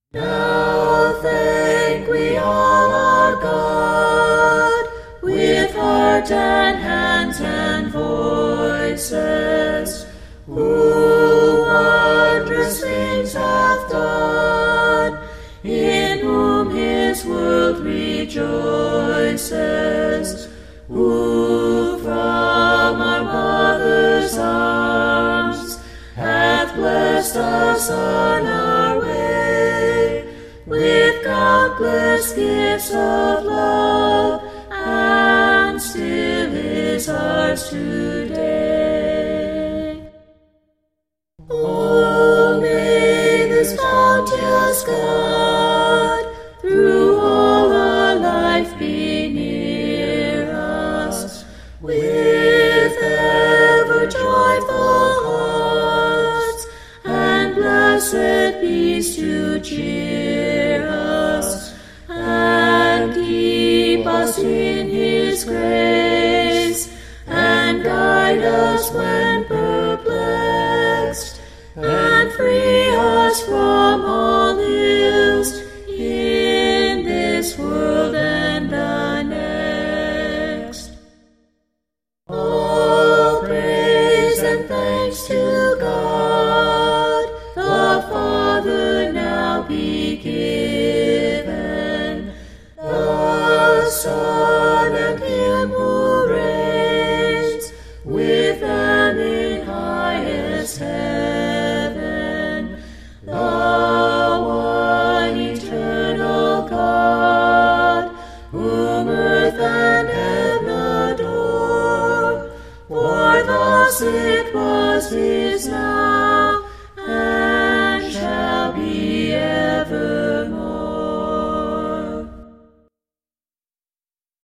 Now thank we all our God, with heart and hands and voices, who wondrous things hath done, in whom his world rejoices, who from our mother's arms hath blessed us on our way, with countless gifts of love, and still is ours today. Oh, may this bounteous God through all our life be near us, with ever joyful hearts, and blessed peace to cheer us, and keep us in his grace, and guide us when perplexed, and free us from all ills in this world and the next. All praise and thanks to God, the Father, now be given, the Son,